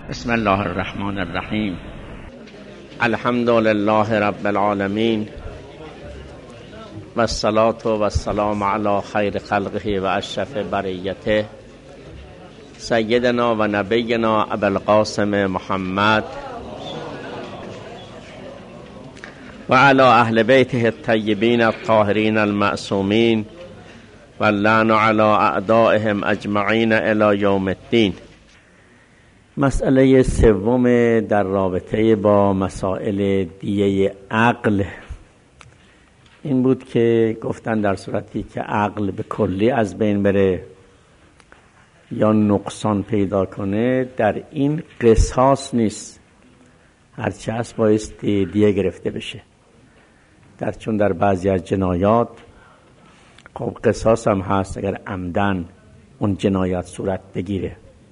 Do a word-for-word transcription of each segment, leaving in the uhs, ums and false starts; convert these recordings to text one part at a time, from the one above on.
بسم الله الرحمن الرحیم. الحمد لله رب العالمین و الصلاة و السلام علی خیر خلقه و اشرف بریته سیدنا و نبینا ابوالقاسم محمد و علی اهل بیته الطیبین الطاهرین المعصومین و اللعن علی اعدائهم اجمعین الی یوم الدین. مسئله سوم در رابطه با مسائل دیه عقل این بود که گفتن در صورتی که عقل به کلی از بین بره یا نقصان پیدا کنه در این قصاص نیست، هرچی هست باید دیه گرفته بشه. در چون در بعضی از جنایات خب قصاص هم هست اگر عمدن اون جنایت صورت بگیره،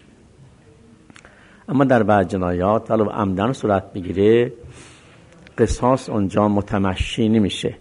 اما در بعض جنایات حالا عمدن صورت بگیره قصاص اونجا متمشی نمیشه.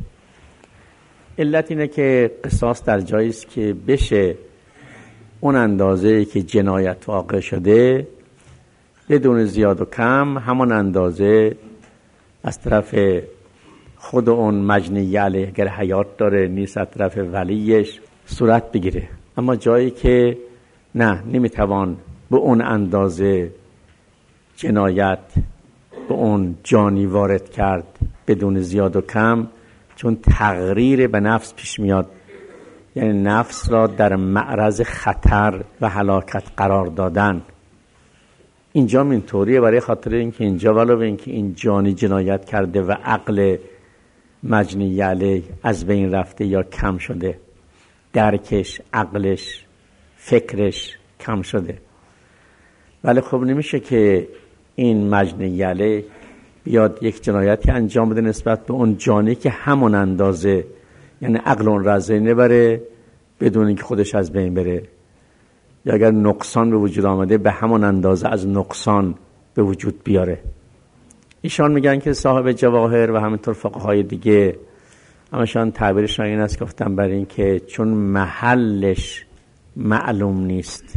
علت اینه که قصاص در جایی است که بشه اون اندازه که جنایت واقع شده بدون زیاد و کم همون اندازه از طرف خود اون مجنی علیه اگر حیات داره نیست از طرف ولیش صورت بگیره. اما جایی که نه نمیتوان به اون اندازه جنایت به اون جانی وارد کرد بدون زیاد و کم، چون تغییر به نفس پیش میاد، یعنی نفس را در معرض خطر و هلاکت قرار دادن. اینجا اینطوریه برای خاطر اینکه اینجا ولو به اینکه این جانی جنایت کرده و عقل مجنی علیه از بین رفته یا کم شده، درکش، عقلش، فکرش کم شده، ولی خب نمیشه که این مجنی علیه بیاد یک جنایتی انجام بده نسبت به اون جانی که همون اندازه، یعنی عقل اون را از بین نبره بدون اینکه خودش از بین بره، یا اگر نقصان به وجود آمده به همون اندازه از نقصان به وجود بیاره. ایشان میگن که صاحب جواهر و همینطور فقهای دیگه همشان تعبیرشون این است، گفتم برای این که چون محلش معلوم نیست،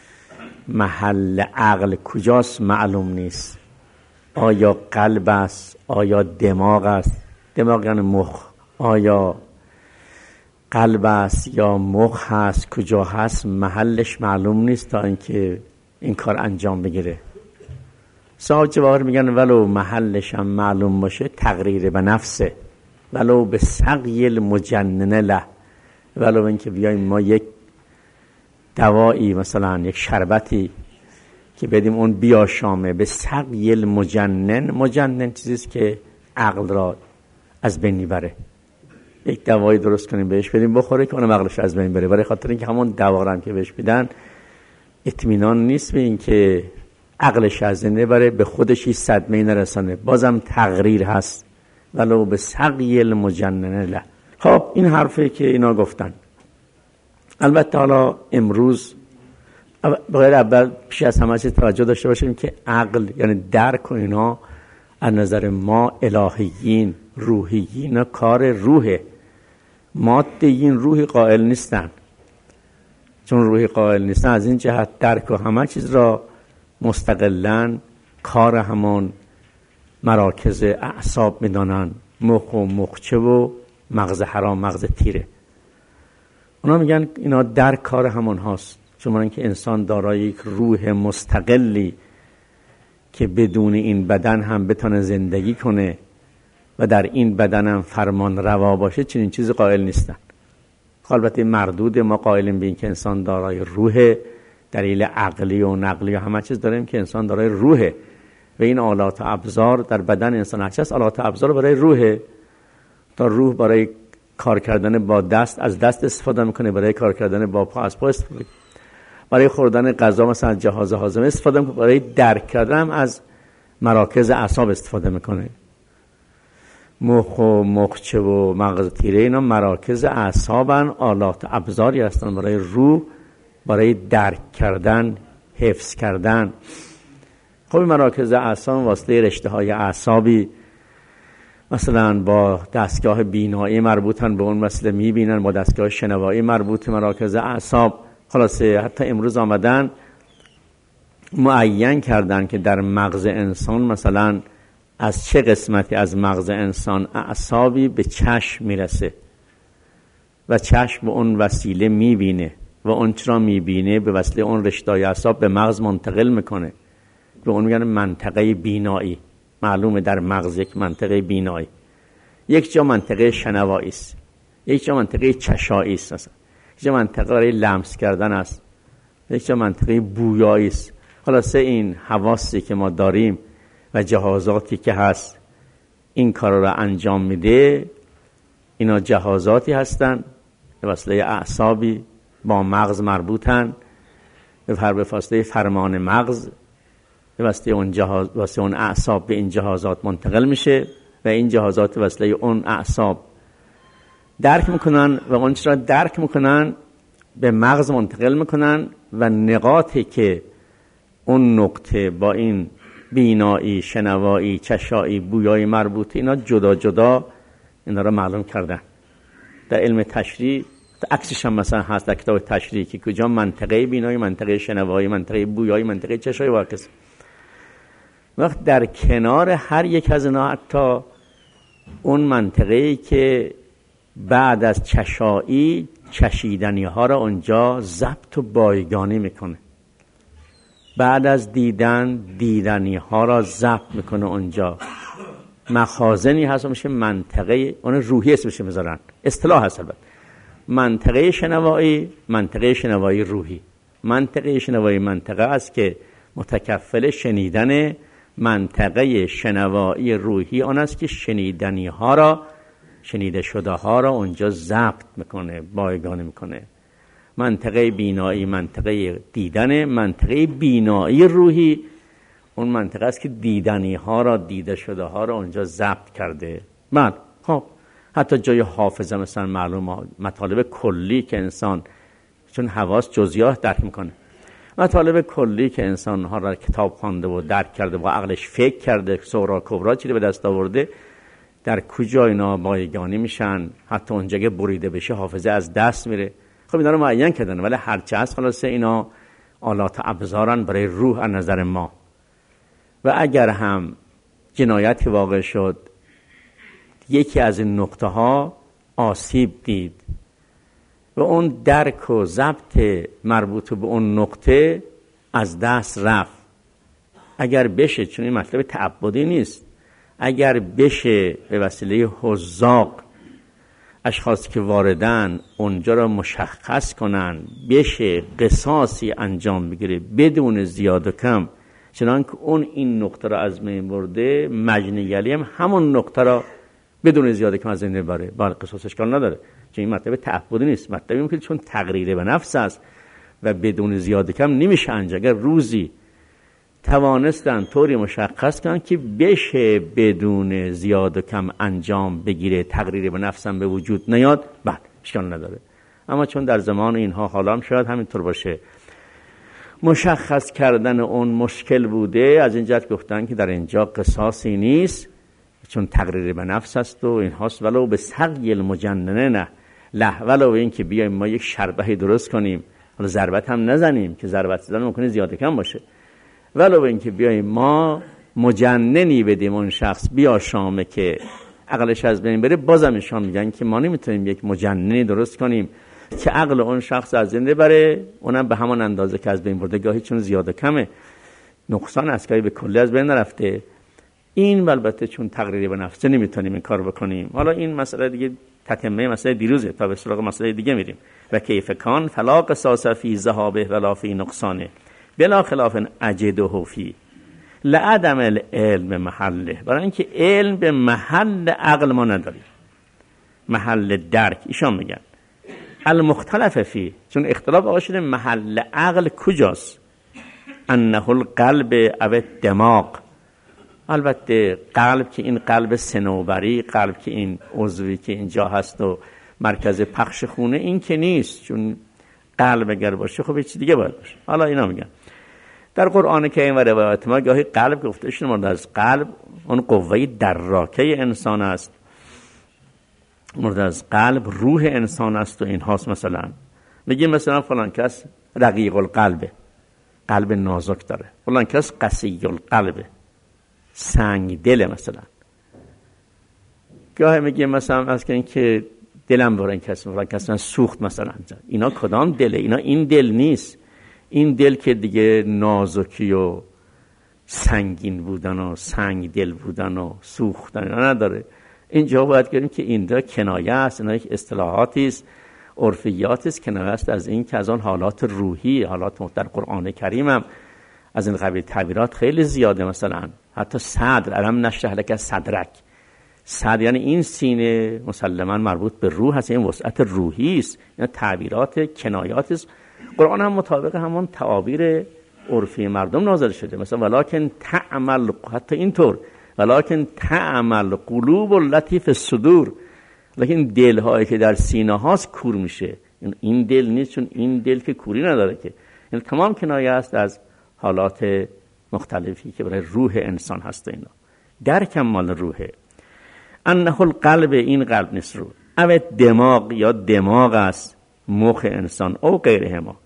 محل عقل کجاست معلوم نیست، آیا قلب است، آیا دماغ است، دماغ یعنی مخ، آیا قلب است یا مخ هست، کجا هست محلش معلوم نیست تا اینکه این کار انجام بگیره. صاحب جواهر میگن ولو محلش هم معلوم باشه تقریر به نفسه، ولو به سقی المجنن له، ولو اینکه بیایم ما یک دوایی مثلا یک شربتی که بدیم اون بیاشامه به سقی المجنن، مجنن چیزیست که عقل را از بین میبره، یک دوایی درست کنیم بهش بدیم بخوره که اون عقلش از بین بره، برای خاطر اینکه همون دوا رو هم که بهش بدن اطمینان نیست به این که عقلش از بین بره، به خودش هیچ صدمه‌ای نرسانه، بازم تقریر هست ولو به سقی المجنن له. خب این حرفی که اینا گفتن. البته حالا امروز بغیر اول پیش از همه چیز توجه داشته باشیم که عقل یعنی درک و اینا از نظر ما الهیین روحیین کار روحه، مادیین روحی قائل نیستن، چون روحی قائل نیستن از این جهت درک و همه چیز را مستقلاً کار همون مراکز اعصاب میدانن، مخ و مخچه و مغز حرام مغز تیره. اونا میگن اینا در کار همون هاست، چون اینکه انسان دارای یک روح مستقلی که بدون این بدن هم بتونه زندگی کنه و در این بدن هم فرمان روا باشه چنین چیزی قائل نیستن. البته مردود ما قائلیم به این که انسان دارای روح، دلیل عقلی و نقلی و همه چیز داریم که انسان دارای روح و این آلات و ابزار در بدن انسان هست. آلات و ابزار برای روح، تا روح برای کار کردن با دست از دست استفاده میکنه، برای کار کردن با پا از پا استفاده میکنه، برای خوردن غذا مثلا از جهاز هاضمه استفاده میکنه، برای درک کردن هم از مراکز اعصاب استفاده میکنه. مخ و مخچه و مغز تیره اینا مراکز اعصابن، آلات ابزاری هستن برای روح، برای درک کردن، حفظ کردن. خب مراکز اعصاب واسطه رشته های اعصابی مثلا با دستگاه بینایی مربوطن به اون مسئله میبینن، با دستگاه شنوایی مربوط مراکز اعصاب. خلاصه حتی امروز آمدن معین کردن که در مغز انسان مثلا از چه قسمتی از مغز انسان اعصابی به چشم میرسه و چشم به اون وسیله میبینه و اون چرا میبینه به وسیله اون رشته‌های اعصاب به مغز منتقل میکنه. به اون میگن منطقه بینایی. معلومه در مغز یک منطقه بینایی، یک جا منطقه شنوایی است، یک جا منطقه چشایی است، مثلا یک جا منطقه برای لمس کردن است، یک جا منطقه بویایی است. خلاصه این حواسی که ما داریم و جهازاتی که هست این کارا رو انجام میده. اینا جهازاتی هستن به وسیله اعصابی با مغز مربوطن، به فاصله فرمان مغز به وسیله اون جهاز واسه اون اعصاب به این جهازات منتقل میشه و این جهازات وسیله اون اعصاب درک میکنن و اون چرا درک میکنن به مغز منتقل میکنن و نقاطی که اون نقطه با این بینایی، شنوایی، چشایی، بویایی مربوطه، اینا جدا جدا اینا رو معلوم کردن. در علم تشریح عکسش هم مثلا هست در کتاب تشریح که کجا منطقه بینایی، منطقه شنوایی، منطقه بویایی، منطقه چشایی واقع است. وقت در کنار هر یک از اینا حتی اون منطقه‌ای که بعد از چشایی چشیدنی ها را اونجا ضبط و بایگانی میکنه، بعد از دیدن دیدنی ها را ضبط میکنه. اونجا مخازنی هست میشه منطقه اون روحی اسمش میذارن، اصطلاح هست البته. منطقه شنوایی، منطقه شنوایی روحی. منطقه شنوایی منطقه است که متکفل شنیدن، منطقه شنوایی روحی آن است که شنیدنی ها را، شنیده شده ها را اونجا ضبط میکنه، بایگانی میکنه. منطقه بینایی منطقه دیدن، منطقه بینایی روحی اون منطقه است که دیدنی ها را، دیده شده ها را اونجا ضبط کرده. من خب حتی جای حافظه مثلا معلومه، مطالب کلی که انسان چون حواس جزئیات درک میکنه، مطالب کلی که انسان ها را کتاب خوانده و درک کرده و عقلش فکر کرده، صغرا کبرا چیزی به دست آورده، در کجا اینا بایگانی میشن. حتی اونجا که بریده بشه حافظه از دست میره. خب اینا رو معین کردن، ولی هرچه هست خلاصه اینا آلات ابزارن برای روح از نظر ما. و اگر هم جنایتی واقع شد، یکی از این نقطه ها آسیب دید و اون درک و ضبط مربوط به اون نقطه از دست رفت، اگر بشه، چون این مطلب تعبدی نیست، اگر بشه به وسیله حذاق اشخاصی که واردن اونجا را مشخص کنن، بشه قصاصی انجام بگیره بدون زیاد و کم، چنانکه اون این نقطه را از بین برده، مجنی هم همون نقطه را بدون زیاد و کم از بین ببره، باید قصاص اشکال نداره. چون این مطلب تعبدی نیست، مطلبی میگه چون تقریر به نفس است و بدون زیاد و کم نمیشه انجام. اگر روزی توانستن طوری مشخص کنن که بشه بدون زیاد و کم انجام بگیره، تقریر به نفسم به وجود نیاد، بعد اشکال نداره. اما چون در زمان اینها حالا هم شاید همینطور باشه، مشخص کردن اون مشکل بوده، از این جهت گفتن که در اینجا قصاصی نیست چون تقریر به نفس است و این هاست. ولو به سقی المجننه نه له، ولو این که بیایم ما یک شربهی درست کنیم، حالا ضربت هم نزنیم که ضربت زدن ممکنه زیاد کم باشه، ولو این که بیایم ما مجننی بدیم اون شخص بیا شامه که عقلش از بین بره، بازم ایشان میگن که ما نمیتونیم یک مجننی درست کنیم که عقل اون شخص از بین بره، اونم به همان اندازه که از بین برده، گاهی چون زیاد کمه نقصان است، گاهی به کلی از بین نرفته. این البته چون تقریری به نفسه نمیتونیم این کار بکنیم. حالا این مسئله دیگه تتمه مسئله دیروزه، تا به سراغ مسئله دیگه میریم. و کیف کان فلا قصاص فی ذهابه ولا فی نقصانه بلا خلاف اجده فی لعدم العلم محله. برای اینکه علم به محل عقل ما نداریم، محل درک. ایشان میگن المختلف فی، چون اختلاف آقا شده محل عقل کجاست، انه القلب او دماغ. البته قلب که این قلب صنوبری، قلب که این عضوی که اینجا هست و مرکز پخش خونه، این که نیست. چون قلب اگر باشه خب یه چیز دیگه باید باشه. حالا اینا میگن در قرآن کریم و روایات ما گاهی قلب گفته شده مورد از قلب اون قوه دراکه انسان است، مورد از قلب روح انسان است و این هاست. مثلا میگیم مثلا فلان کس رقیق القلبه، قلب نازک داره. فلان کس قسی القلب، سنگ دل. مثلا گاهی میگه مثلا از که اینکه دلم برای این کس فلان کس من سوخت مثلا. اینا کدام دله؟ اینا این دل نیست. این دل که دیگه نازکی و سنگین بودن و سنگ دل بودن و سوختن اینا نداره. اینجا باید گفتیم که این دا کنایه است، اینا یک اصطلاحاتی است، عرفیات است، کنایه است از این که از آن حالات روحی، حالات در قرآن کریم هم از این قبیل تعبیرات خیلی زیاده. مثلا حتی صدر، الم نشرح لک صدرک، صدر یعنی این سینه مسلما مربوط به روح هست، این وسعت روحی است. اینا تعبیرات کنایات است. قرآن هم مطابق همون تعابیر عرفی مردم نازل شده. مثلا ولکن تعمل، حتی اینطور ولکن تعمل قلوب التي فی الصدور، لیکن دل هایی که در سینه هاست کور میشه. این دل نیست، چون این دل که کوری نداره که. این تمام کنایه است از حالات مختلفی که برای روح انسان هست. اینا درک مال روحه. انه القلب، این قلب نیست روح. او دماغ، یا دماغ است، مخ انسان او غیره ما.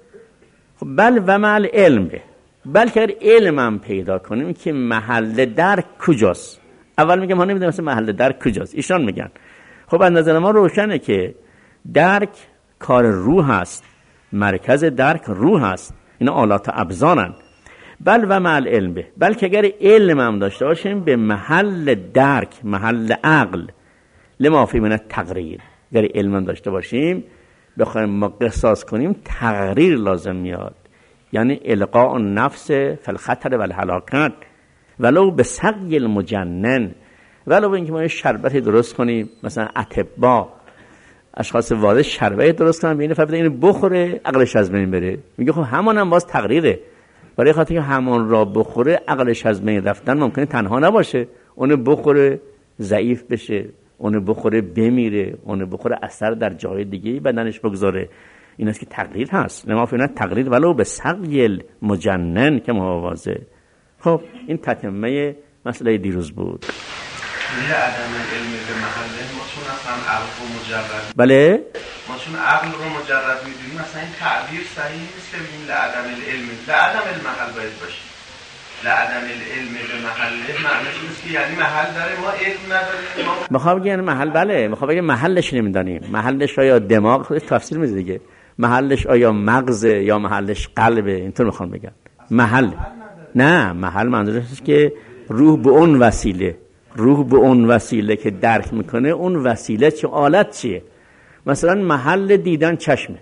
خب بل و مع علم، بلکه اگر علمم پیدا کنیم که محل درک کجاست. اول میگم ما نمیدونیم مثلا محل درک کجاست، ایشان میگن خب از نظر ما روشنه که درک کار روح است، مرکز درک روح است، اینا آلات ابزارن. بل و مع علم، بلکه اگر علمم داشته باشیم به محل درک، محل عقل، لما فی من التقریر، اگر علمم داشته باشیم بخوایم ما قصاص کنیم تقریر لازم میاد، یعنی القاء النفس فی الخطر و الهلاکت، ولو به سقی المجنن، ولو اینکه ما یه شربتی درست کنیم، مثلا اطباء اشخاص وارد شربتی درست کنن ببینه فقط اینو بخوره عقلش از بین بره، میگه خب همون هم باز تقریره، برای خاطر که همون را بخوره عقلش از بین رفتن ممکنه تنها نباشه، اونو بخوره ضعیف بشه، اونو بخوره بمیره، اونو بخوره اثر در جای دیگه بدنش بگذاره. این است که تقریر هست. لما فی تقریر ولو به سقی المجنن که موازه. خب این تتمه مسئله دیروز بود. عدم علم به محله ما چون اصلا عقل رو مجرد، بله ما چون عقل رو مجرد میدونیم، مثلا این تعبیر صحیح نیست که بگیم لعدم العلم، لعدم المحل باید باشه. لعدم العلم به محله معنیش نیست که یعنی محل داره ما علم نداریم. ما میخوام بگم محل، بله میخوام بگم محلش نمیدونیم. محلش آیا دماغ، خودش تفسیر میده دیگه، محلش آیا مغزه یا محلش قلبه، اینطور میخوام بگم. محل نه، محل منظورش است که روح به اون وسیله، روح به اون وسیله که درک میکنه، اون وسیله چه آلت چیه. مثلا محل دیدن چشمه،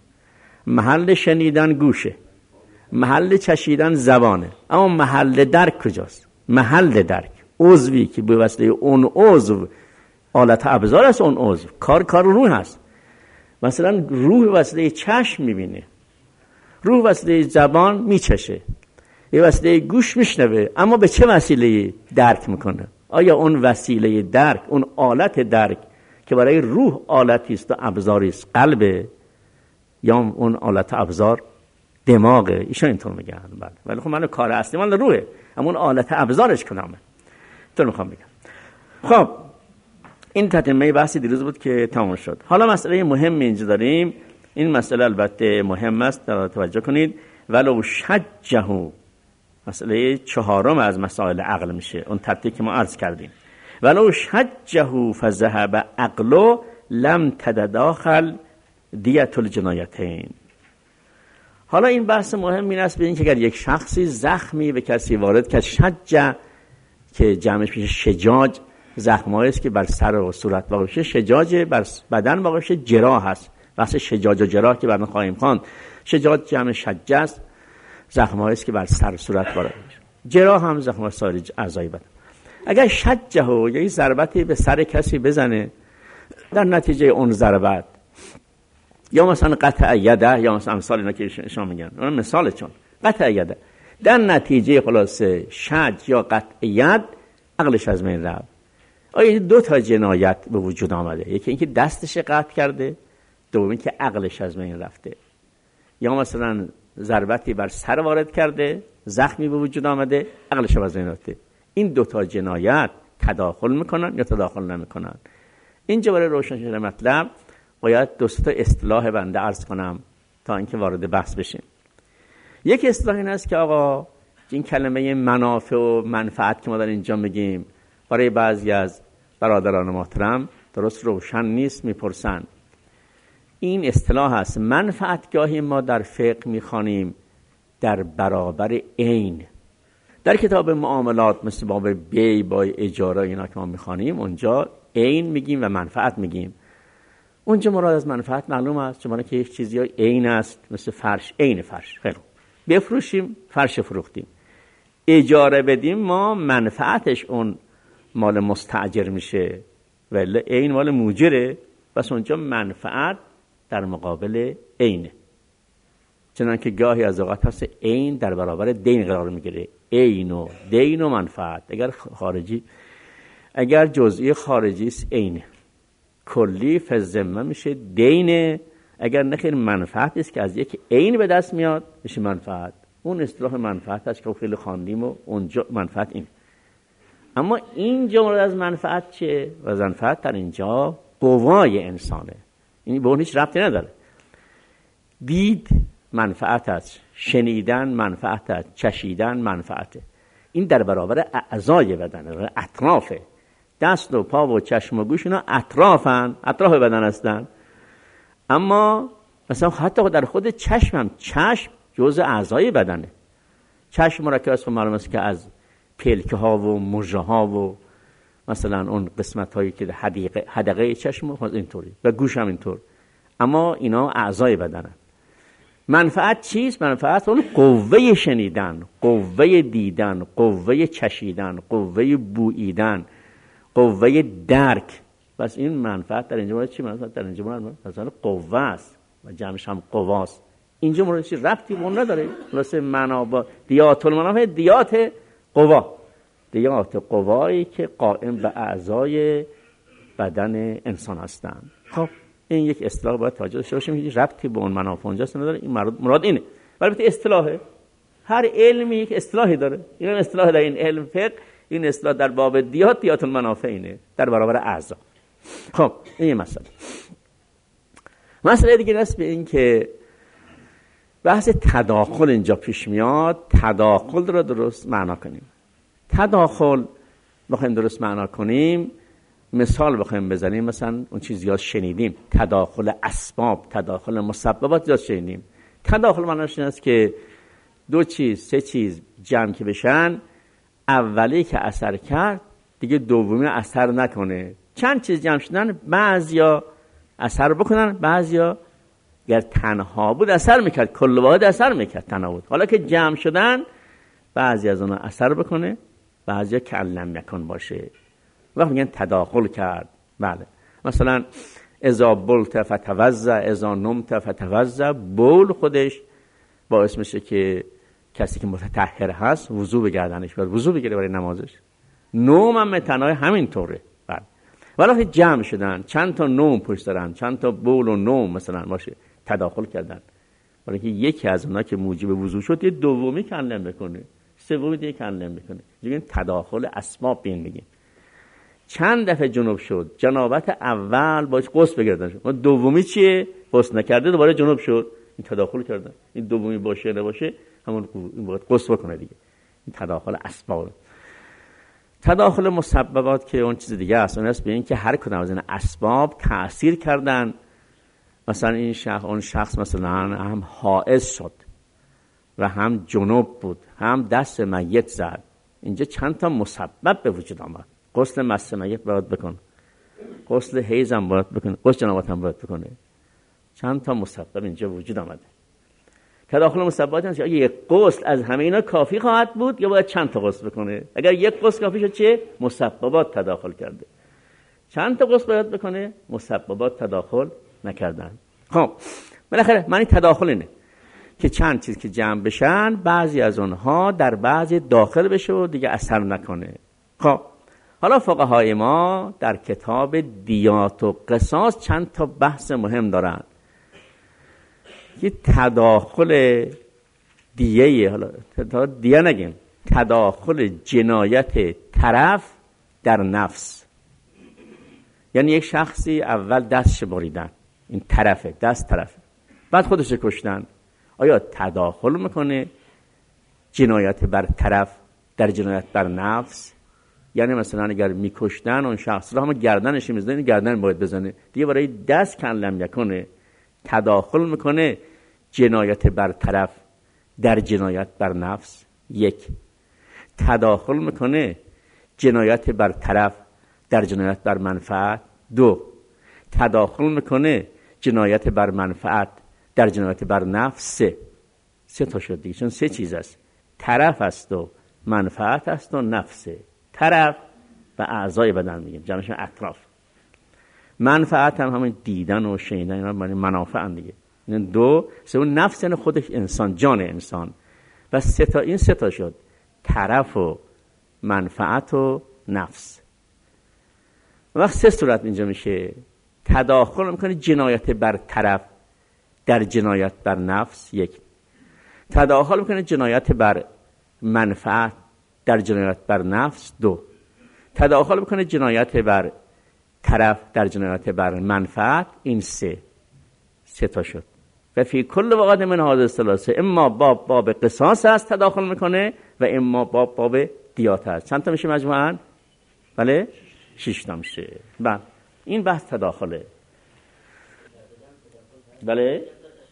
محل شنیدن گوشه، محل چشیدن زبانه، اما محل درک کجاست؟ محل درک عضوی که به وسیله اون عضو آلت ابزار است، اون عضو کار کار روح هست. مثلا روح وسیله چشم میبینه، روح وسیله زبان میچشه، یه وسیله گوش میشنوه، اما به چه وسیله درک میکنه؟ آیا اون وسیله درک، اون آلت درک که برای روح آلتی است و ابزاری است قلبه، یا اون آلت ابزار دماغه؟ ایشون اینطور میگن. بله ولی خب من کار اصلی مال روحه، اما اون آلت ابزارش کدامه؟ تو میخوام بگم. خب این تتمه بحثی دیروز بود که تمام شد. حالا مسئله مهم اینجا داریم. این مسئله البته مهم است، توجه کنید. ولو شجه، مسئله چهارم از مسائل عقل میشه، اون ترتیب که ما عرض کردیم. ولو شجه فذهب عقل لم تتداخل دیت الجنایتین. حالا این بحث مهم این است، ببینید که اگر یک شخصی زخمی به کسی وارد کرد، شجه که جمعش میشه شجاج، زخمایی است که بر سر و صورت واقع میشه، شجاج بر بدن واقع میشه، جراح است. بحث شجاج و جراح که بعداً خواهیم خواند. شجاج جمع شجه است، زخمایی است که بر سر و صورت وارد میشه. جراح هم زخمای سایر اعضای بدن. اگر شجه و یه ضربتی به سر کسی بزنه، در نتیجه اون ضربت یا مثلا قطع یده، یا مثلا مثال اینا که شما میگن، اون مثال چون قطع یده، در نتیجه خلاصه شج یا قطع ید عقلش از بین رفت. آیا دو تا جنایت به وجود آمده، یکی اینکه دستش قطع کرده، دوم اینکه عقلش از بین رفته. یا مثلا ضربتی بر سر وارد کرده، زخمی به وجود آمده، عقلش از بین رفته. این دو تا جنایت تداخل میکنن یا تداخل نمیکنن؟ اینجا برای روشن شدن مطلب باید دو تا اصطلاح بنده عرض کنم تا اینکه وارد بحث بشیم. یک اصطلاح این است که آقا این کلمه منافع و منفعت که ما در اینجا میگیم برای بعضی از برادران محترم درست روشن نیست، میپرسن. این اصطلاح هست منفعت گاهی ما در فقه میخوانیم در برابر عین. در کتاب معاملات مثل باب بی، با اجاره اینا که ما میخوانیم اونجا عین میگیم و منفعت میگیم. اونجا مراد از منفعت معلوم است، چون که یک چیزی عین است، مثل فرش، عین فرش. خیلی بفروشیم فرش فروختیم، اجاره بدیم ما منفعتش اون مال مستاجر میشه ولی عین مال موجره، بس اونجا منفعت در مقابل عینه. چنانکه گاهی از اوقات هست عین در برابر دین قرار میگیره، عین و دین و منفعت. اگر خارجی اگر جزئی خارجی است عینه، کلی فزمه میشه دینه. اگر نخیر منفعت است که از یک عین به دست میاد میشه منفعت. اون اصطلاح منفعت هست که خیلی خواندیم و اونجا منفعت این. اما اینجا مورد از منفعت چه؟ و منفعت در اینجا قوای انسانه، این به اون هیچ ربطی نداره. دید منفعت است، شنیدن منفعت است، چشیدن منفعته. این در برابر اعضای بدن، اطرافه. دست و پا و چشم و گوش اینا اطرافن، اطراف بدن هستن. اما مثلا حتی در خود چشم هم، چشم جزء اعضای بدنه. چشم مرکب است، معلوم است که از پلکه ها و مژه ها و مثلا اون قسمت هایی که حدقه حدقه چشم اینطوری و گوش هم اینطور. اما اینا اعضای بدنن. منفعت چیست؟ منفعت اون قوه شنیدن، قوه دیدن، قوه چشیدن، قوه بوییدن، قوه درک. پس این منفعت در اینجا مورد چی؟ منفعت در اینجا مورد مثلا قوه است و جمعش هم قواست. اینجا مورد چی؟ ربطی به اون نداره. مثلا معنا با دیات المنافع، دیات قوا، دیات قوایی که قائم به اعضای بدن انسان هستند. خب این یک اصطلاح باید توجه داشته باشیم، هیچ ربطی به اون منافع اونجاست نداره. این مراد اینه. البته اصطلاحه، هر علمی یک اصطلاحی داره. این اصطلاح در این علم فقه، این اصطلاح در باب دیات، دیات المنافع اینه، در برابر اعضا. خب این یه مسئله. مسئله دیگه است به این که بحث تداخل اینجا پیش میاد. تداخل رو درست معنا کنیم. تداخل بخوایم درست معنا کنیم، مثال بخوایم بزنیم، مثلا اون چیز زیاد شنیدیم، تداخل اسباب، تداخل مسببات زیاد شنیدیم. تداخل معناش این است که دو چیز، سه چیز جمع که بشن، اولی که اثر کرد دیگه دومی اثر نکنه. چند چیز جمع شدن، بعضیا اثر بکنن، بعضیا اگر تنها بود اثر میکرد، کل واحد اثر میکرد تنها بود. حالا که جمع شدن بعضی از اونها اثر بکنه، بعضیا کلم نکن باشه. وقت میگن تداخل کرد. بله، مثلا اذا بلت فتوضا، اذا نمت فتوضا. بول خودش باعث میشه که کسی که متطهر هست وضو بگردنش باید وضو بگیره برای نمازش. نوم هم تنهای همین طوره. بله، ولی جمع شدن، چند تا نوم پشت دارن، چند تا بول و نوم مثلا باشه، تداخل کردن. برای که یکی از اونها که موجب وضو شد، یه دومی کلم بکنه، سومی دیگه کلم بکنه. دیگه تداخل اسباب بین میگیم. چند دفعه جنوب شد، جنابت اول باش غسل بگردن شد، دومی چیه؟ غسل نکرده دوباره جنوب شد، این تداخل کردن. این دومی باشه نباشه همون این باید غسل بکنه دیگه. این تداخل اسباب. تداخل مسببات که اون چیز دیگه است، اون است به این که هر کدام از این اسباب تأثیر کردن. مثلا این شخص اون شخص مثلا هم حائض شد و هم جنوب بود، هم دست میت زد. اینجا چند تا مسبب به وجود آمد. غسل مس میت باید بکن، غسل حیض هم باید بکن، غسل جنابت هم باید بکنه. چند تا مسبب اینجا وجود آمده. تداخل مسببات هست. اگه یک غسل از همه اینا کافی خواهد بود یا باید چند تا غسل بکنه؟ اگر یک غسل کافی شد چه؟ مسببات تداخل کرده. چند تا غسل باید بکنه؟ مسببات تداخل نکردن. خب بالاخره معنی تداخل اینه که چند چیز که جمع بشن، بعضی از اونها در بعضی داخل بشه و دیگه اثر نکنه. خب حالا فقهای ما در کتاب دیات و قصاص چند تا بحث مهم دارن. یه تداخل دیه، حالا دیه نگیم، تداخل جنایت طرف در نفس. یعنی یک شخصی اول دستش بریدن، این طرفه، دست طرفه، بعد خودش کشتن. آیا تداخل میکنه جنایت بر طرف در جنایت بر نفس؟ یعنی مثلا اگر میکشتن اون شخص را هم گردنش میزنه، گردن باید بزنه دیگه، برای دست کلم یکنه تداخل میکنه جنایت بر طرف در جنایت بر نفس؟ یک. تداخل میکنه جنایت بر طرف در جنایت بر منفعت؟ دو. تداخل میکنه جنایت بر منفعت در جنایت بر نفس؟ سه. سه تا شد دیگه، چون سه چیز است، طرف است و منفعت است و نفسه. طرف و اعضای بدن میگیم، جمعشون اطراف. منفعت هم همین دیدن و شنیدن، اینا معنی منافع هم دیگه. این دو. سه اون نفس یعنی خود انسان، جان انسان. و سه تا، این سه تا شد، طرف و منفعت و نفس. وقت سه صورت اینجا میشه. تداخل میکنه جنایت بر طرف در جنایت بر نفس، یک. تداخل میکنه جنایت بر منفعت در جنایت بر نفس، دو. تداخل میکنه جنایت بر طرف در جنایت بر منفعت، این سه. سه تا شد. و فی کل وقت من هذه الثلاثه اما باب باب قصاص است تداخل میکنه و اما باب باب دیات است. چند تا میشه مجموعاً؟ بله شش تا میشه. بله این بحث تداخله. بله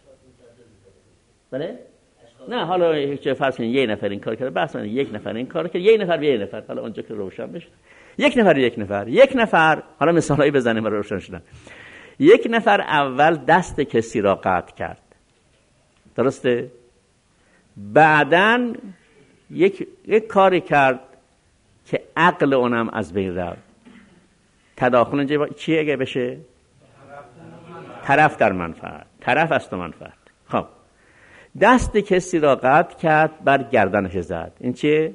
بله نه حالا چه فرض کنید یک نفر این کار کرده، بحث من یک نفر این کار کرده، یک نفر به یک نفر، حالا اونجا که روشن بشه یک نفر یک نفر یک نفر حالا مثالایی بزنیم برای روشن شدن. یک نفر اول دست کسی را قطع کرد، درسته؟ بعدن یک یک کاری کرد که عقل اونم از بین رفت. تداخل اینجا چیه اگه بشه؟ طرف در منفعت. طرف است و منفعت. خب دست کسی را قطع کرد بر گردنش زد، این چیه؟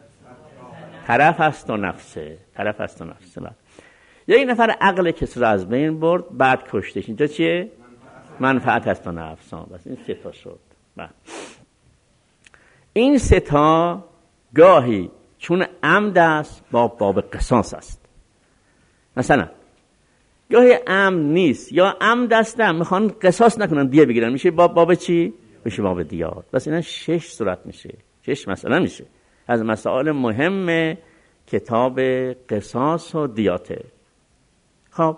طرف است و نفسه. طرف است و نفسه. یک نفر عقل کسی را از بین برد بعد کشتش، اینجا چیه؟ منفعت است و نفس. بس این سه تا شد. بله. این سه تا گاهی چون عمد است با باب قصاص است. مثلا گاهی عمد نیست یا عمد هستن میخوان قصاص نکنن دیه بگیرن، میشه باب باب چی؟ میشه باب دیات. بس اینا شش صورت میشه، شش مسئله میشه از مسائل مهم کتاب قصاص و دیاته. خب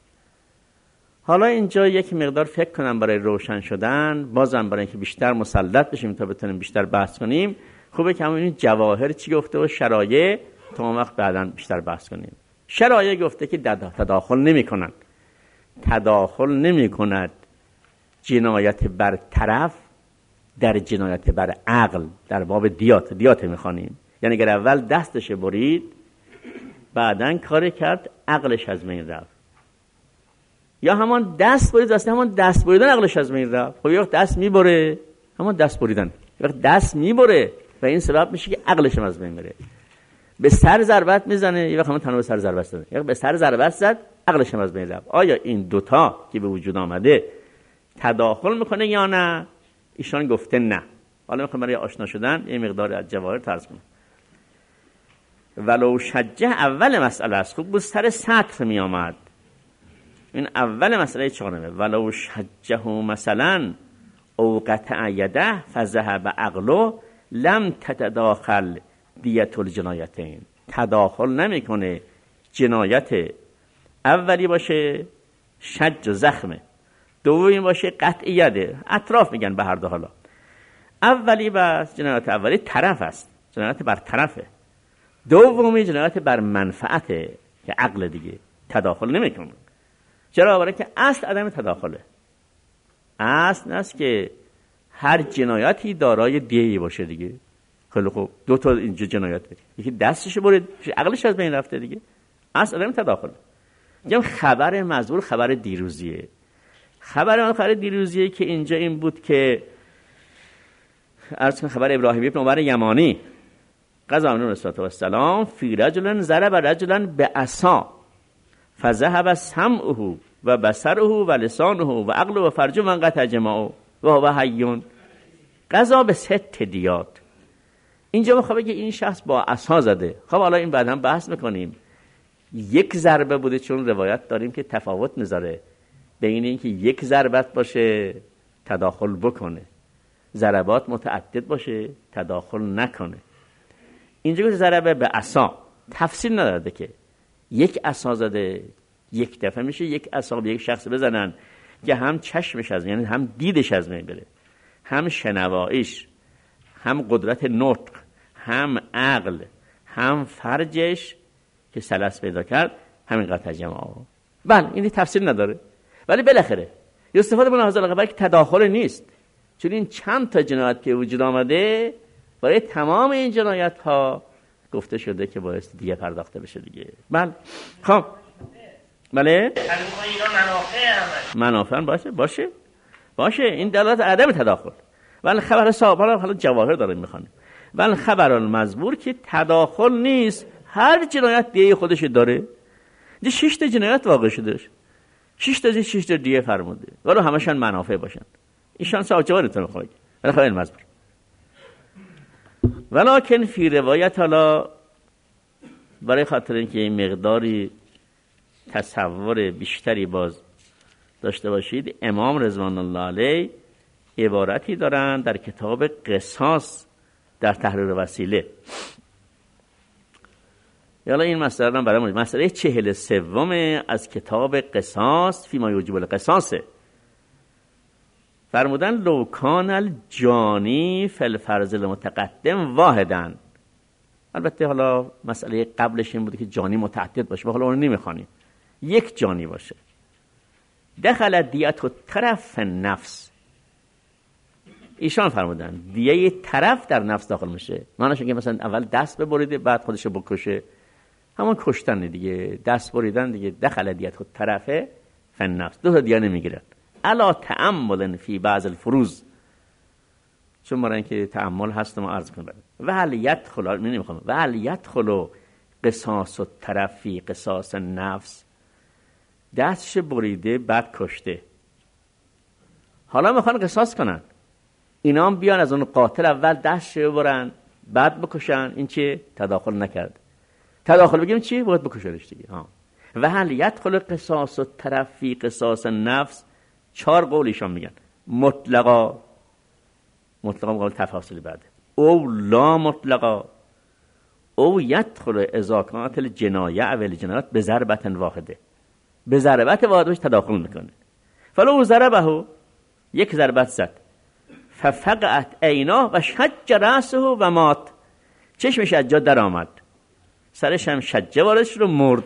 حالا اینجا یک مقدار فکر کنم برای روشن شدن، بازم برای اینکه بیشتر مسلط بشیم تا بتونیم بیشتر بحث کنیم، خوبه که همین جواهر چی گفته و شرایع تا اون وقت بعداً بیشتر بحث کنیم. شرایع گفته که تداخل نمی کنند. تداخل نمی کند جنایت بر طرف در جنایت بر عقل، در باب دیات. دیات میخوانیم، یعنی اگر اول دستش برید بعداً کاری کرد عقلش از بین رفت، یا همان دست برید دست همان دست بریدن عقلش از بین رفت. خب یک دست میبره، همان دست بریدن یک دست میبره و این سبب میشه که عقلش از بین بره. به سر ضربت میزنه، یک وقت هم تنها به سر ضربت زد، یک به سر ضربت زد عقلش از بین رفت. آیا این دوتا که به وجود آمده تداخل میکنه یا نه؟ ایشان گفته نه. حالا میخوام برای آشنا شدن یه مقدار از جواهر طرز کنم. ولو شجه اول مسئله است، خوب بود سر سطر می آمد. این اول مسئله چهارمه. ولو شجه مثلا او قطع یده فذهب عقله لم تتداخل دیت الجنایتین. تداخل نمیکنه جنایت اولی باشه شج و زخمه، دومی باشه قطع یده، اطراف میگن به هر دو. حالا اولی بس جنایت اولی طرف است، جنایت بر طرفه. دومی جنایت بر منفعته که عقل دیگه تداخل نمیکنه. چرا؟ برای که اصل عدم تداخله. اصل است که هر جنایتی دارای دیهی باشه دیگه. خیلی خوب، دو تا اینجا جنایته، یکی دستش برید عقلش از بین رفته دیگه. اصل عدم تداخله. میگم خبر مزبور خبر دیروزیه. خبر من خبر دیروزیه که اینجا این بود که عرض کنم خبر ابراهیم ابن عمر یمانی قضا علیه السلام فی رجل ضرب رجلا بعصا فذهب سمعه و بصره و لسانه و عقله و فرجه من قطع جماعه و هو حی. قضا به ست دیات. اینجا میخواد که این شخص با عصا زده. خب حالا این بعد هم بحث میکنیم. یک ضربه بوده، چون روایت داریم که تفاوت میذاره بین اینکه یک ضربت باشه تداخل بکنه ضربات متعدد باشه، تداخل نکنه. اینجا که ضربه به عصا تفصیل نداده که یک عصا زده یک دفعه میشه یک عصا به یک شخص بزنن که هم چشمش از یعنی هم دیدش از بین بره، هم شنواییش، هم قدرت نطق، هم عقل، هم فرجش که سلس پیدا کرد، همین قطع جماعه. بله این تفصیل نداره، ولی بالاخره استفاده من از القبر که تداخل نیست، چون این چند تا جنایت که وجود آمده برای تمام این جنایت ها گفته شده که باعث دیگه پرداخته بشه دیگه. بله خب بله منافع باشه باشه باشه این دلالت عدم تداخل. ولی خبر صاحب حالا جواهر داره میخوانه، ولی خبر المزبور که تداخل نیست، هر جنایت دیگه خودش داره. ده شش تا جنایت واقع شده، شش تا از شش تا دیگه فرموده، ولی همشون منافع باشن. این شانس آجوانتون میخواد. ولی خبر المزبور ولکن فی روایت حالا برای خاطر اینکه این مقداری تصور بیشتری باز داشته باشید، امام رضوان الله علیه عبارتی دارن در کتاب قصاص در تحریر وسیله. یالا این مسئله رو برای ما مسئله چهل سوم از کتاب قصاص فی ما یوجب القصاصه. فرمودن لو کان الجانی فی الفرض المتقدم واحدن. البته حالا مسئله قبلش این بوده که جانی متعدد باشه، حالا اون نمیخوانیم، یک جانی باشه. دخل دیت و طرف نفس، ایشان فرمودن دیه طرف در نفس داخل میشه. معنیش اینه که مثلا اول دست ببریده بعد خودشو بکشه، همون کشتن دیگه، دست بریدن دیگه. دخل دیت و طرف نفس، دو تا دیه نمیگیرن. الا تأمل فی بعض الفروض، چون مرا اینکه تأمل هست ما عرض کنم. و هل یدخل نمیخوام و هل یدخل قصاص الطرف فی قصاص النفس، دستش بریده بعد کشته، حالا میخوان قصاص کنن، اینا هم بیان از اون قاتل اول دستش ببرن بعد بکشن. این چه تداخل نکرد. تداخل بگیم چی؟ باید بکشنش دیگه. ها و هل یدخل قصاص الطرف فی قصاص النفس، چهار قول ایشان میگن. مطلقا، مطلقا قول تفاصیل بعده، او لا مطلقا، او یدخل اذا کانت الجنایه او الجنایات به ضربت واحده، به ضربت واحده تداخل میکنه. فلو ضربه، یک ضربت زد، ففقعت عیناه و شج رأسه و مات، چشمش از جا در آمد، سرش هم شجه وارد شد و مرد.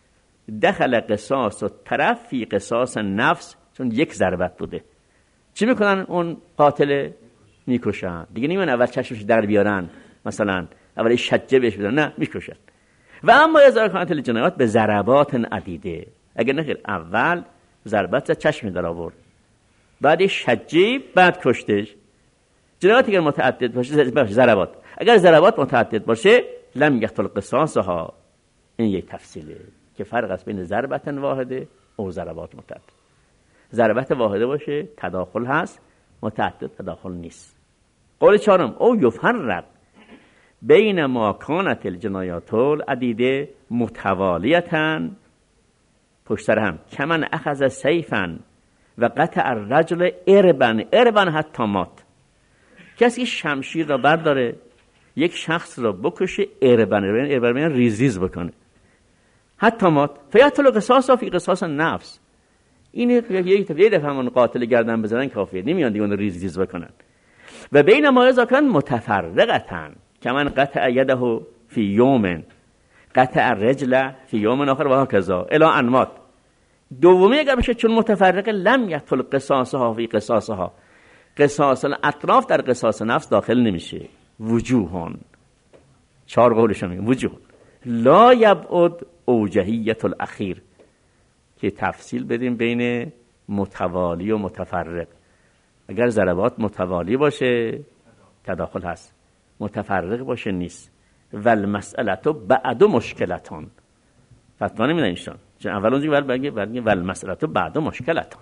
دخل قصاص و طرف فی قصاص نفس، چون یک ضربت بوده. چی میکنن اون قاتل؟ میکشن دیگه. نیمن اول چشمش در بیارن، مثلا اول شجه بهش بدن، نه میکشن. و اما ازار کانت الجنایات به ضربات عدیده، اگر نخیر اول ضربت چشم در آورد، بعد شجه، بعد کشتش. جنایات اگر متعدد باشه ضربات، اگر ضربات متعدد باشه لم یقتل قصاصها. این یک تفصیله که فرق است بین ضربت واحده و ضربات متعدد. ضربت واحده باشه تداخل هست، متعدد تداخل نیست. قول چهارم او یفرق بین ما کانت الجنایات العدیده متوالیتا، پشت سر هم، کمن اخذ سیفا و قطع الرجل اربن، اربن حتی مات. کسی شمشیر را برداره یک شخص را بکشه، اربن، اربن, اربن ریز ریز بکنه حتی مات، فیقتل قصاص فی قصاص نفس. این یک دفعه همون قاتل گردن بزنن کافیه، نمیان دیگه اون ریز ریز بکنن. و بین ما اذا کان متفرقتن کمن قطع یده فی یوم، قطع الرجل فی یوم آخر و هکذا الی انمات. دومی اگر بشه چون متفرقه لم یقتل قصاصها فی قصاصها، قصاص الاطراف در قصاص نفس داخل نمیشه. وجوهون، چهار قولش میگه وجوه لا یبعد اوجهیت الاخیر، که تفصیل بدیم بین متوالی و متفرق. اگر ضربات متوالی باشه تداخل هست، متفرق باشه نیست. والمسئلة بعد مشکلتون، فتوا نمیدن ایشان، چون اول اونجا ول بگه بگه والمسئلة بعد مشکلتون.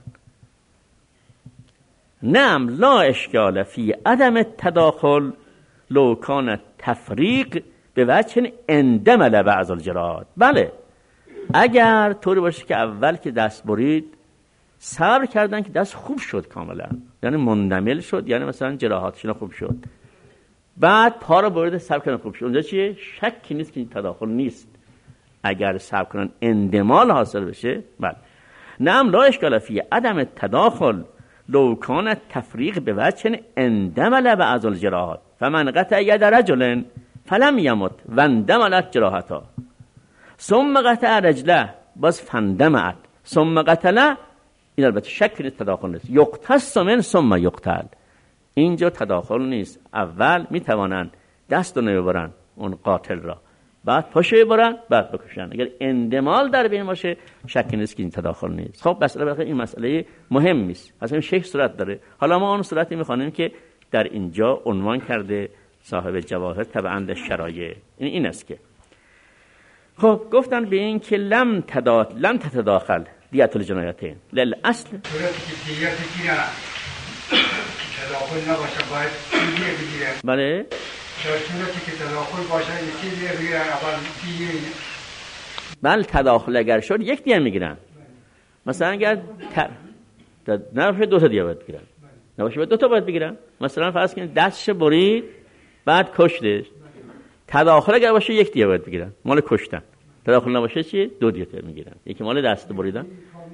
نعم لا اشکال فی عدم التداخل لو کان تفریق به وجه اندمل بعض الجرات. بله اگر طوری باشه که اول که دست برید صبر کردن که دست خوب شد کاملا، یعنی مندمل شد، یعنی مثلا جراحاتشون خوب شد، بعد پا رو برده صبر کردن خوب شد. اونجا چیه؟ شکی نیست که این تداخل نیست. اگر صبر کنن اندمال حاصل بشه، بله. نعم لا اشکال فی عدم التداخل لو کان التفریق بوجه اندمل بعض الجراحات فمن قطع ید رجل فلم یمت و اندملت جراحتا ثم قطع رجله باز فندمعت ثم قتله، این البته شک نیست تداخل نیست. یقتص من ثم یقتل، اینجا تداخل نیست. اول میتوانند دست رو نبرن اون قاتل را، بعد پاشه ببرن، بعد بکشن. اگر اندمال در بین باشه شکی نیست که این تداخل نیست. خب مسئله بخیر این مسئله مهم است. اصلا شش صورت داره. حالا ما اون صورتی میخوانیم که در اینجا عنوان کرده صاحب جواهر تبعا شرایع. این این است که خب گفتن به این که لم تداد لم تتداخل دیت الجنایتین للاصل صورتی که دیت بگیرن تداخل نباشه باید دیه بگیرن. بله در صورتی که تداخل باشه یکی دیه بگیرن اول دیه. بله تداخل اگر شد یک دیه میگیرن. مثلا اگر تر... نباشه دو تا دیه باید بگیرن، نباشه دو تا باید بگیرن. مثلا فرض کنید دستش برید بعد کشتش، تداخل اگر باشه یک دیه باید بگیرن، مال کشتن. تداخل نباشه چی؟ دو دیه میگیرن. یکی مال دست بریدن،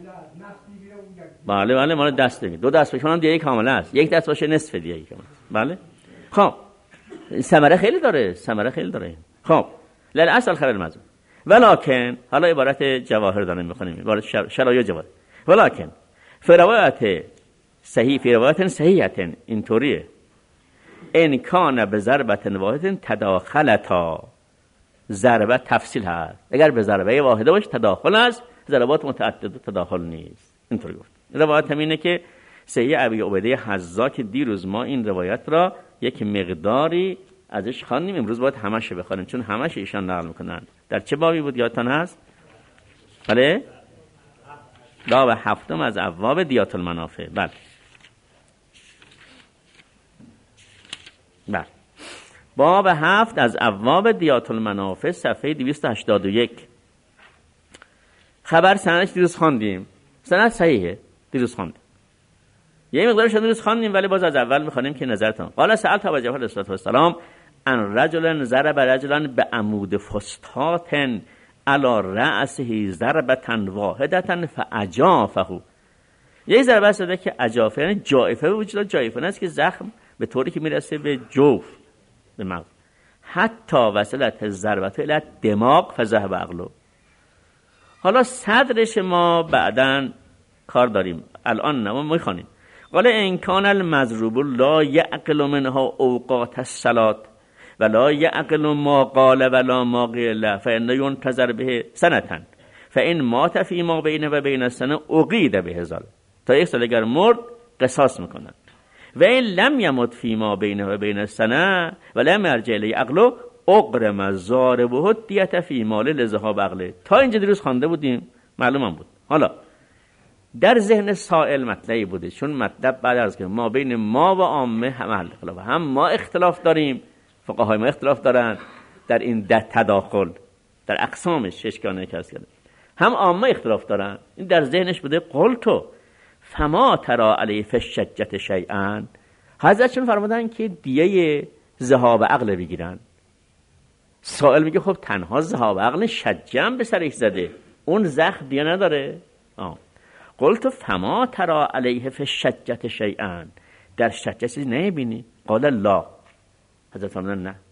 بله بله مال دست میگیرن. دو دست باشن دیگه کامله است، یک دست باشه نصف دیگه کامله. بله خب ثمره خیلی داره، ثمره خیلی داره. خب للاصل خیر المذموم ولکن، حالا عبارت جواهر داریم میخونیم، عبارت شرایع جواهر. ولکن فی روایت صحیح فی روایت صحیحه اینطوریه ان کان بضربه واحده تداخلتا، ضربه تفصیل هست، اگر به ضربه واحده باشه تداخل است، ضربات متعدده تداخل نیست. اینطوری گفت. روایت همینه که صحیح ابی عبیده حذا که دیروز ما این روایت را یک مقداری ازش خواندیم، امروز باید همش بخونیم چون همش ایشان نقل میکنن. در چه بابی بود یادتان هست؟ بله باب هفتم از ابواب دیات المنافع. بله بله باب هفت از ابواب دیات المنافع صفحه دویست و هشتاد و یک. خبر سندش دیروز خواندیم، سند صحیحه، دیروز خواندیم، یه مقدارش دیروز خواندیم ولی باز از اول میخوانیم که نظرتون. قال سألت ابا جعفر علیه السلام ان رجلا ضرب رجلا بعمود فسطاط علی رأسه ضربة واحدة فاجافه. یه ضربه زده که اجافه یعنی جائفه به وجود، جائفه است که زخم به طوری که میرسه به جوف، به مغز، حتی وصلت ضربت الی دماغ فذهب عقله. حالا صدرش ما بعداً کار داریم، الان نه ما میخوانیم. قال ان کان المضروب لا یعقل منها اوقات الصلاه ولا یعقل ما قال ولا ما قیل فان ينتظر به سنه فان مات فی ما بین و بین السنه اقید به هزال، تا یک سال اگر مرد قصاص میکنن. و این لم یمت فی ما بین و بین السنه و لم یرجع الی عقله اقرم ضاربه دیت فی مال لذهاب عقله. تا اینجا دیروز خوانده بودیم، معلومم بود. حالا در ذهن سائل مطلبی بوده، چون مطلب بعد از که ما بین ما و عامه هم اختلاف، هم ما اختلاف داریم، فقهای ما اختلاف دارن در این ده تداخل در اقسامش ششگانه کس کرده، هم عامه اختلاف دارن. این در ذهنش بوده. قلتو فما ترا علی فشجت شیئا، حضرتشون فرمودن که دیه ذهاب عقل بگیرن. سائل میگه خب تنها ذهاب عقل شجم به سرش زده، اون زخم دیگه نداره. آه. قلت فما ترا علیه فشجت شیئا، در شجه چیزی نمیبینی؟ قال لا، حضرت فرمودن نه،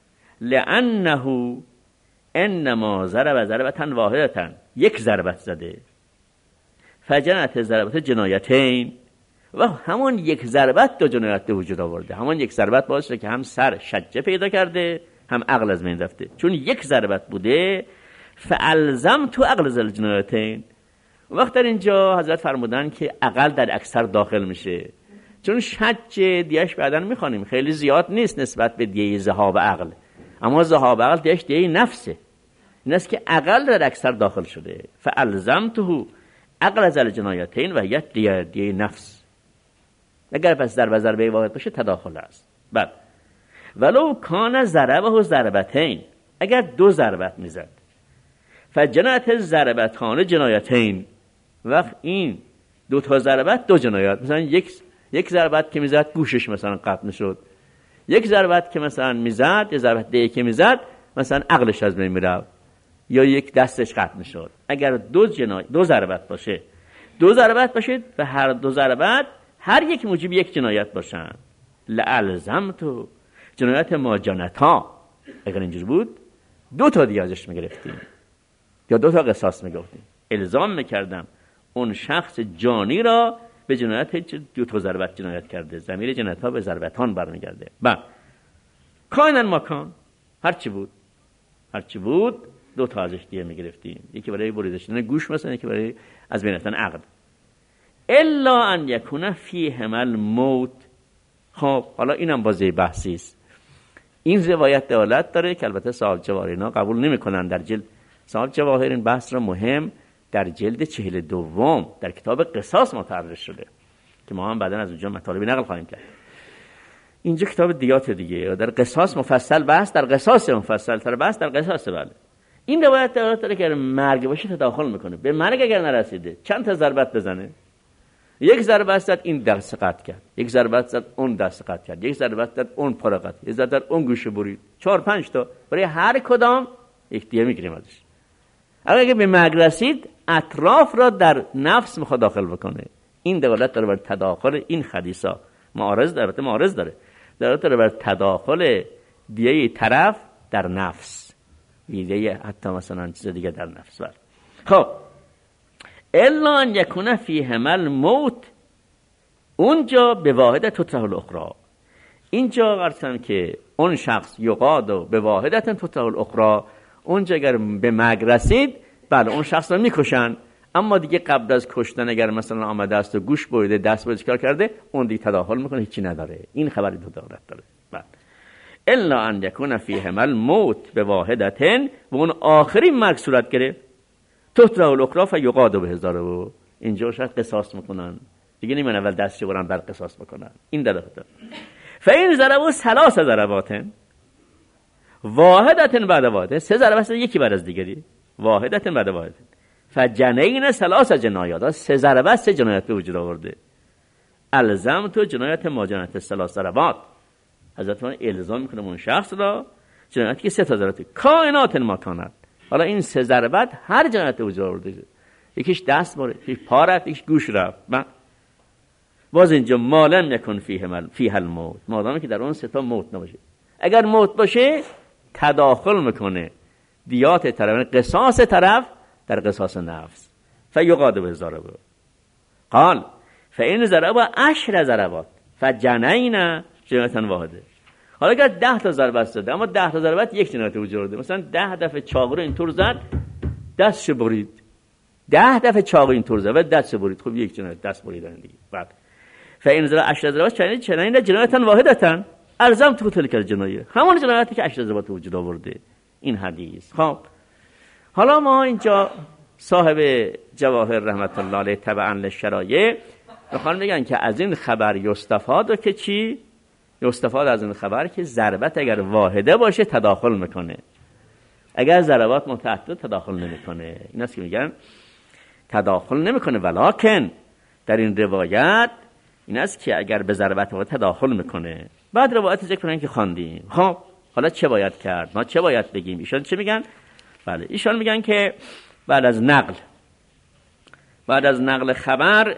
لانه انما ضرب ضربة واحدة، یک ضربت زده، فجنت ضربت جنایتین، و همون یک ضربت دو جنایت به وجود آورده. همون یک ضربت باعث شده که هم سر شجه پیدا کرده هم عقل از بین رفته. چون یک ضربت بوده فالزم تو عقل زل جنایتین. وقت در اینجا حضرت فرمودن که عقل در اکثر داخل میشه، چون شجه دیش بعدن میخوانیم خیلی زیاد نیست نسبت به دیه ذهاب عقل، اما ذهاب عقل دیش دیه نفسه. این است که عقل در اکثر داخل شده. فالزم تو عقل زل جنایتین و یک دیه, دیه نفس. اگر پس ضربه ضربه واحد باشه تداخل است. بعد ولو کان ضربه و ضربتین، اگر دو ضربت میزد، فجنایت ضربتان جنایتین، وقت این دو تا ضربت دو جنایت. مثلا یک یک ضربت که میزد گوشش مثلا قطع میشد، یک ضربت که مثلا میزد، یه ضربت دیگه که میزد مثلا عقلش از بین میرفت یا یک دستش قطع میشد. اگر دو جنایت دو ضربت باشه، دو ضربت باشه و هر دو ضربت هر یک موجب یک جنایت باشن، لعلزمت جنایت ماجنتا، اگر اینجور بود دو تا دیگه ازش میگرفتیم یا دو تا قصاص میگفتیم، الزام میکردم اون شخص جانی را به جنایت دو تا ضربت جنایت کرده. ضمیر جنایت ها به ضربتان برمیگرده. با کائنن مکان، هر چی بود هر چی بود دو تا ازش دیگه میگرفتیم، یکی برای بریده شدن گوش مثلا، یکی برای از بین رفتن عقل. الا ان یکون فیهما الموت. خب حالا اینم بازی بحثی است. این روایت دلالت داره که البته صاحب جواهر اینا قبول نمیکنن. در جلد صاحب جواهر این بحث را مهم در جلد چهل دوم در کتاب قصاص متعرض شده که ما هم بعدا از اونجا مطالبی نقل خواهیم کرد. اینجا کتاب دیات دیگه در قصاص مفصل بحث، در قصاص مفصل تر بحث در قصاص. بله این روایت دلالت داره که مرگ باشه تداخل میکنه. به مرگ اگر نرسیده چند تا ضربت بزنه، یک ضربت زد این دست قطع کرد، یک ضربت زد اون دست قطع کرد، یک ضربت زد اون پا قطع کرد، یک ضربت زد اون گوشه برید، چهار پنج تا برای هر کدام یک دیگه میگیریم ازش. اگر به مرگ رسید اطراف را در نفس میخواد داخل بکنه. این دلالت داره بر تداخل این حدیثا. معارض داره، البته معارض داره، دلالت داره بر تداخل دیگه طرف در نفس، دیگه حتی مثلا چیز دیگه در نفس. بر خب الا ان یکون فیهما الموت، اونجا به واحدت تطرح الاخرى. اینجا قرصم که اون شخص یقاد به واحدت تطرح الاخرى، اونجا اگر به مرگ رسید بله اون شخص رو میکشن، اما دیگه قبل از کشتن اگر مثلا آمده است و گوش بریده دست بریده کار کرده اون دیگه تداخل میکنه، هیچی نداره. این خبری دو دارد داره. بله الا ان یکون فیهما الموت به واحدت، و اون آخرین مرگ صورت گرفت تطرح الاخرى فیقاد به هزاره، و اینجا شاید قصاص میکنن دیگه، نمیان اول دستشو برن بعد قصاص میکنن. این دلالت داره. فین ضربوا ثلاث ضربات واحدت بعد واحده، سه ضربه یکی بعد از دیگری، واحدت بعد واحده، فجنین ثلاث جنایات، سه ضربه سه جنایت به وجود آورده. الزام تو جنایت ماجنت ثلاث ضربات، حضرت من الزام میکنه اون شخص را جنایتی که سه تا ضربه کائنات ما کانت. حالا این سه ضربت هر جنایت به وجود آورده، یکیش دست بره، یکیش پا رفت، یکیش گوش رفت. باز اینجا مالم یکن فیه فیه الموت، مادامی که در اون سه تا موت نباشه. اگر موت باشه تداخل میکنه دیات طرف، قصاص طرف در قصاص نفس. فیقاد به ضربه قال فإن ضرب عشر ضربات فجنین جنایتا واحده. حالا اگر ده تا ضربه زده اما ده تا ضربت یک جنایت وجود آورده، مثلا ده دفعه چاقو رو اینطور زد دستش برید، ده دفعه چاقو اینطور زد و دستش برید، خب یک جنایت دست بریدن دیگه. بعد فإن ضرب عشر ضربات چنین چنین جنایتا واحدتا الزام تو تلک الجنایه، همون جنایتی که عشر ضربات وجود آورده. این حدیث. خب حالا ما اینجا صاحب جواهر رحمت الله علیه تبعا للشرایع میخوان بگن که از این خبر یستفاد و که چی؟ یستفاد از این خبر که ضربت اگر واحده باشه تداخل میکنه، اگر ضربات متعدد تداخل نمیکنه. این است که میگن تداخل نمیکنه. ولکن در این روایت این است که اگر به ضربت واحده تداخل میکنه. بعد روایت ذکر کنن که خواندیم. خب حالا چه باید کرد؟ ما چه باید بگیم؟ ایشان چه میگن؟ بله ایشان میگن که بعد از نقل بعد از نقل خبر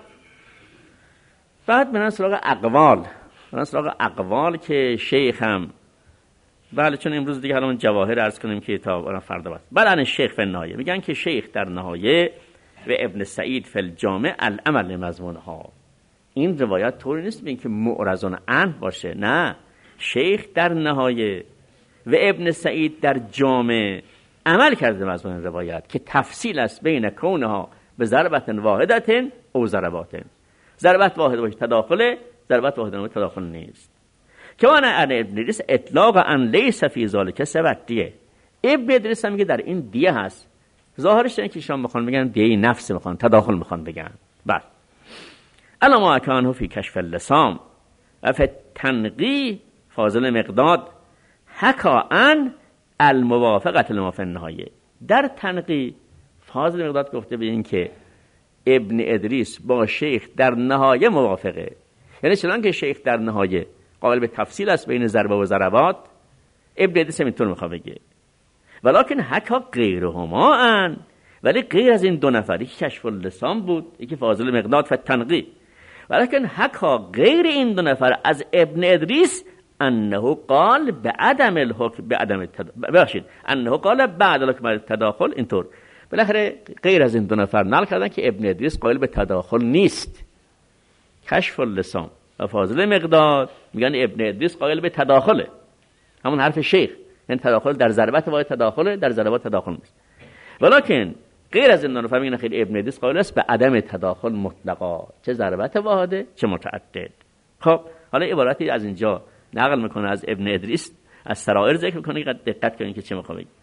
بعد برن سراغ اقوال، برن سراغ اقوال که شیخ هم بله چون امروز دیگه حالا جواهر عرض کنیم که تا فردا بعد بعد شیخ فی النهایه میگن که شیخ در نهایه و ابن سعید فی الجامع العمل مضمونها. این روایت طوری نیست بگیم که معرضون عنه باشه، نه، شیخ در نهایه و ابن سعید در جامع عمل کرده مضمون روایت که تفصیل است بین کونها به ضربت واحدت او ضربات. ضربت واحد باشه تداخله، ضربت واحد نباشه تداخل نیست. که وانا ابن ادریس اطلاق ان لیس فی ذلک سبت دیه. ابن ادریس هم میگه در این دیه هست. ظاهرش اینه که شما میخوان بگن دیه نفس میخوان، تداخل میخوان بگن. بعد الا ما کانه فی کشف اللسان و فی تنقی فاضل مقداد حکا ان الموافقت لما فی النهایه. در تنقی فاضل مقداد گفته به این که ابن ادریس با شیخ در نهایه موافقه، یعنی چنان که شیخ در نهایه قابل به تفصیل است بین ضربه و ضربات، ابن ادریس هم اینطور میخواد بگه. ولکن حکا غیرهما ان، ولی غیر از این دو نفر، یکی کشف اللسان بود، یکی فاضل مقداد و تنقیح، ولکن حکا غیر این دو نفر از ابن ادریس انه قال به عدم الحکم به عدم التداخل، ببخشید انه قال بعد الحکم التداخل. اینطور بالاخره غیر از این دو نفر نقل کردن که ابن ادریس قائل به تداخل نیست. کشف اللسان و فاضل مقداد میگن ابن ادریس قائل به تداخله، همون حرف شیخ، یعنی تداخل در ضربت واحد تداخله، در ضربات تداخل نیست. ولکن غیر از این دو نفر میگن خیلی ابن ادریس قائل است به عدم تداخل مطلقا، چه ضربت واحده چه متعدد. خب حالا عبارتی از اینجا نقل میکنه از ابن ادریس، از سرائر ذکر میکنه، دقت کنید که چه میخوام بگه.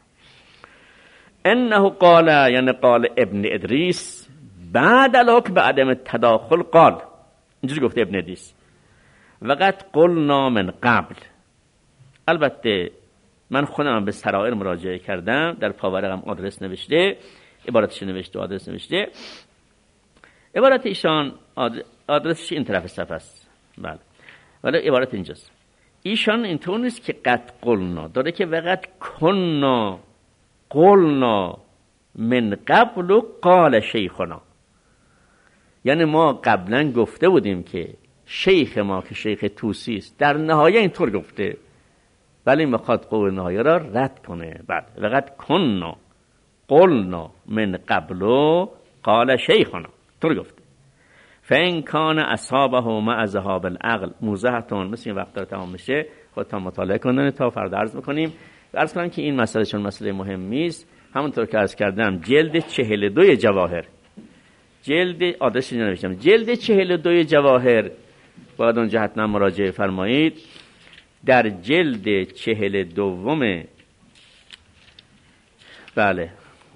انه قال، یعنی قال ابن ادریس بعد الحکم به عدم تداخل قال، اینجوری گفته ابن ادریس. وقت قلنا من قبل، البته من خودم به سرائر مراجعه کردم، در پاورقم آدرس نوشته، عبارتش نوشته، آدرس نوشته. عبارت ایشان آدرسش این طرف صفحه است، بله، ولی عبارت اینجاست. ایشان اینطور نیست که قد قلنا، داره که وقت کنا قلنا من قبل و قال شیخنا، یعنی ما قبلا گفته بودیم که شیخ ما که شیخ توسی است در نهایه اینطور گفته، ولی میخواد قول نهایه را رد کنه. بعد وقت کنا قلنا من قبل و قال شیخنا، طور گفته. فین کان اصابه مع ذهاب العقل موزهتون، مثل این وقت داره تمام میشه، خودتان مطالعه کنید تا فردا عرض میکنیم. عرض کنم که این مسئله چون مسئله مهمی است، همونطور که عرض کردم جلد چهل و دو جواهر، جلد آدرس اینجا نوشتم، جلد چهل و دو جواهر، باید اونجا حتما مراجعه فرمایید. در جلد چهل دوم، بله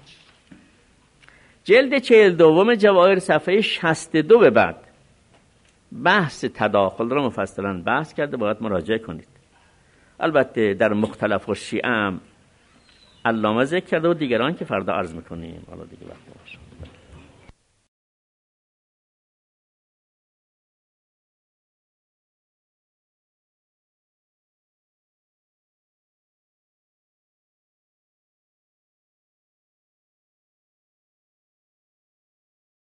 جلد چهل دوم جواهر صفحه شصت و دو به بعد بحث تداخل را مفصلا بحث کرده، باید مراجعه کنید. البته در مختلف الشیعه علامه ذکر کرده و دیگران که فردا عرض میکنیم. حالا دیگه وقت نمیشه.